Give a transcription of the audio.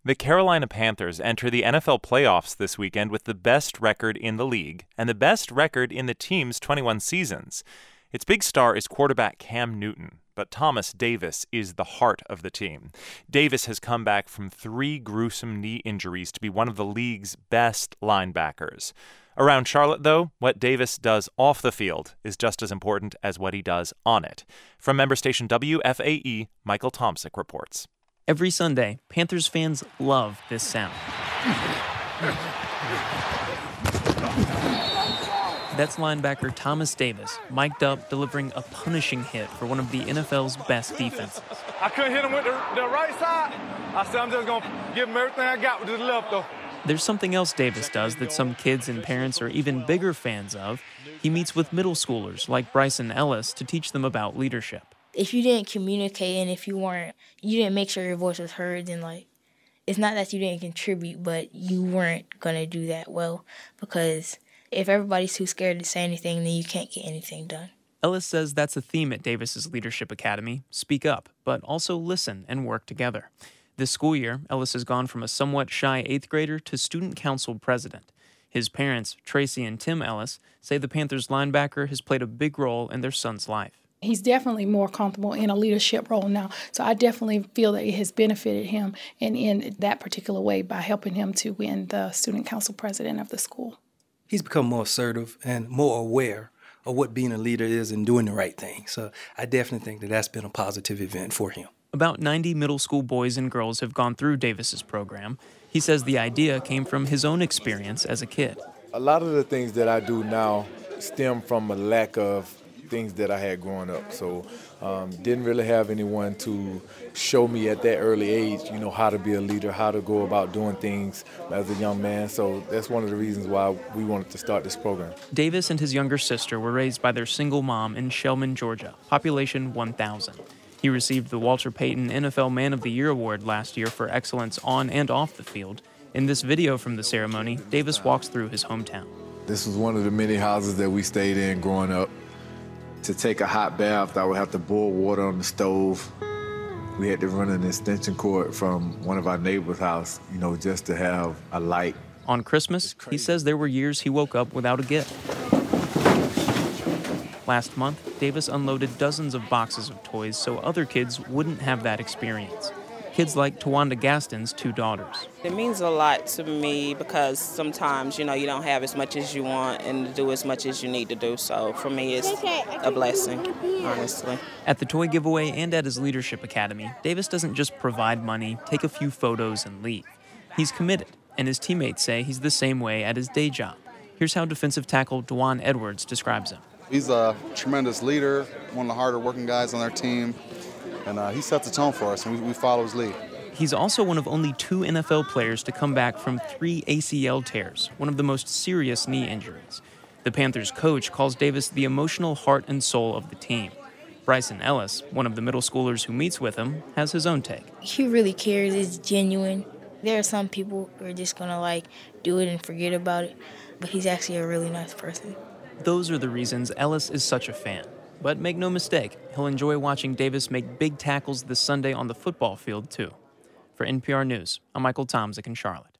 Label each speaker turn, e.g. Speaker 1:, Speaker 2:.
Speaker 1: The Carolina Panthers enter the NFL playoffs this weekend with the best record in the league and the best record in the team's 21 seasons. Its big star is quarterback Cam Newton, but Thomas Davis is the heart of the team. Davis has come back from 3 gruesome knee injuries to be one of the league's best linebackers. Around Charlotte, though, what Davis does off the field is just as important as what he does on it. From member station WFAE, Michael Tomsic reports.
Speaker 2: Every Sunday, Panthers fans love this sound. That's linebacker Thomas Davis, mic'd up, delivering a punishing hit for one of the NFL's best defenses.
Speaker 3: I couldn't hit him with the right side. I said, I'm just going to give him everything I got with the left, though.
Speaker 2: There's something else Davis does that some kids and parents are even bigger fans of. He meets with middle schoolers like Bryson Ellis to teach them about leadership.
Speaker 4: If you didn't communicate and if you didn't make sure your voice was heard, then it's not that you didn't contribute, but you weren't going to do that well, because if everybody's too scared to say anything, then you can't get anything done.
Speaker 2: Ellis says that's a theme at Davis's Leadership Academy: speak up, but also listen and work together. This school year, Ellis has gone from a somewhat shy 8th grader to student council president. His parents, Tracy and Tim Ellis, say the Panthers linebacker has played a big role in their son's life.
Speaker 5: He's definitely more comfortable in a leadership role now. So I definitely feel that it has benefited him in that particular way by helping him to win the student council president of the school.
Speaker 6: He's become more assertive and more aware of what being a leader is and doing the right thing. So I definitely think that that's been a positive event for him.
Speaker 2: About 90 middle school boys and girls have gone through Davis's program. He says the idea came from his own experience as a kid.
Speaker 7: A lot of the things that I do now stem from a lack of things that I had growing up. So didn't really have anyone to show me at that early age, how to be a leader, how to go about doing things as a young man. So that's one of the reasons why we wanted to start this program.
Speaker 2: Davis and his younger sister were raised by their single mom in Shellman, Georgia, population 1,000. He received the Walter Payton NFL Man of the Year award last year for excellence on and off the field. In this video from the ceremony, Davis walks through his hometown.
Speaker 7: This was one of the many houses that we stayed in growing up. To take a hot bath, I would have to boil water on the stove. We had to run an extension cord from one of our neighbor's house, just to have a light.
Speaker 2: On Christmas, he says there were years he woke up without a gift. Last month, Davis unloaded dozens of boxes of toys so other kids wouldn't have that experience. Kids like Tawanda Gaston's 2 daughters.
Speaker 8: It means a lot to me because sometimes, you don't have as much as you want and do as much as you need to do. So for me, it's a blessing, honestly.
Speaker 2: At the toy giveaway and at his Leadership Academy, Davis doesn't just provide money, take a few photos, and leave. He's committed, and his teammates say he's the same way at his day job. Here's how defensive tackle Dwan Edwards describes him.
Speaker 9: He's a tremendous leader, one of the harder working guys on our team. And he sets the tone for us, and we follow his lead.
Speaker 2: He's also one of only 2 NFL players to come back from 3 ACL tears, one of the most serious knee injuries. The Panthers coach calls Davis the emotional heart and soul of the team. Bryson Ellis, one of the middle schoolers who meets with him, has his own take.
Speaker 4: He really cares. It's genuine. There are some people who are just going to do it and forget about it, but he's actually a really nice person.
Speaker 2: Those are the reasons Ellis is such a fan. But make no mistake, he'll enjoy watching Davis make big tackles this Sunday on the football field, too. For NPR News, I'm Michael Tomsic in Charlotte.